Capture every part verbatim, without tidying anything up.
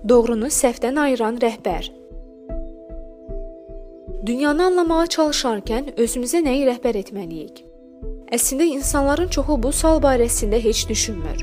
Doğrunu səhvdən ayıran rəhbər. Dünyanı anlamağa çalışarkən özümüzə nəyi rəhbər etməliyik? Əslində insanların çoxu bu sual barəsində heç düşünmür.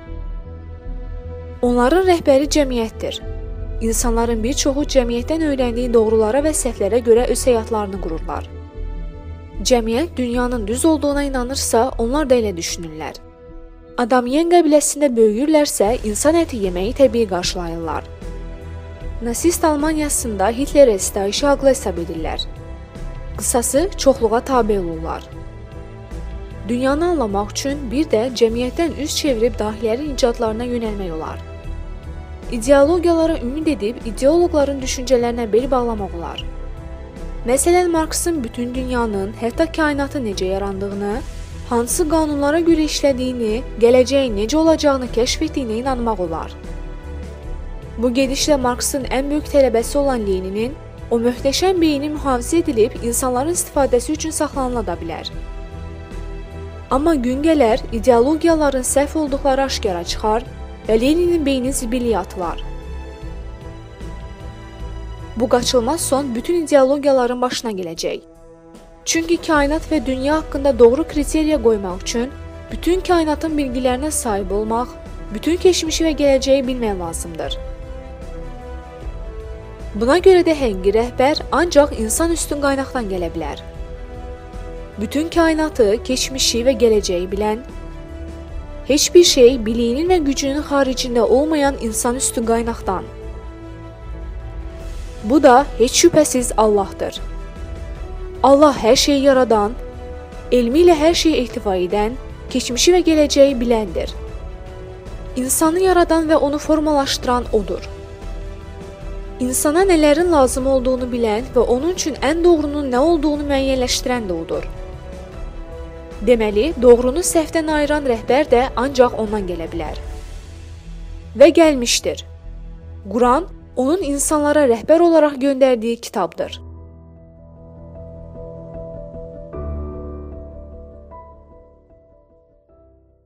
Onların rəhbəri cəmiyyətdir. İnsanların bir çoxu cəmiyyətdən öyrəndiyi doğrulara və səhvlərə görə öz həyatlarını qururlar. Cəmiyyət dünyanın düz olduğuna inanırsa, onlar da elə düşünürlər. Adam yeyən qəbiləsində böyüyürlərsə, insan əti yeməyi təbii qarşılayırlar. Nasist Almaniyasında Hitlerə sitayişi haqlı hesab edirlər. Qısası, çoxluğa tabe olurlar. Dünyanı anlamaq üçün bir də cəmiyyətdən üz çevirib dahilərin icadlarına yönəlmək olar. İdeologiyalara ümid edib, ideoloqların düşüncələrinə bel bağlamaq olar. Məsələn, Marksın bütün dünyanın, hətta kainatın necə yarandığını, hansı qanunlara görə işlədiyini, gələcəyin necə olacağını kəşf etdiyinə inanmaq olar. Bu gedişlə Marksın ən böyük tələbəsi olan Leninin o möhtəşəm beyni mühafizə edilib insanların istifadəsi üçün saxlanıla da bilər. Amma gün gələr, ideologiyaların səhv olduqları aşkara çıxar və Leninin beyni zibilliyə atılar. Bu qaçılmaz son bütün ideologiyaların başına gələcək. Çünki kainat və dünya haqqında doğru kriteriya qoymaq üçün bütün kainatın bilgilərinə sahib olmaq, bütün keçmişi və gələcəyi bilmək lazımdır. Buna görə də həqiqi rəhbər ancaq insan üstün qaynaqdan gələ bilər. Bütün kainatı, keçmişi və gələcəyi bilən, heç bir şey biliyinin və gücünün xaricində olmayan insan üstün qaynaqdan. Bu da heç şübhəsiz Allahdır. Allah hər şeyi yaradan, elmi ilə hər şeyi ehtiva edən, keçmişi və gələcəyi biləndir. İnsanı yaradan və onu formalaşdıran odur. İnsana nələrin lazım olduğunu bilən və onun üçün ən doğrunun nə olduğunu müəyyənləşdirən də odur. Deməli, doğrunu səhvdən ayıran rəhbər də ancaq ondan gələ bilər. Və gəlmişdir. Quran onun insanlara rəhbər olaraq göndərdiyi kitabdır.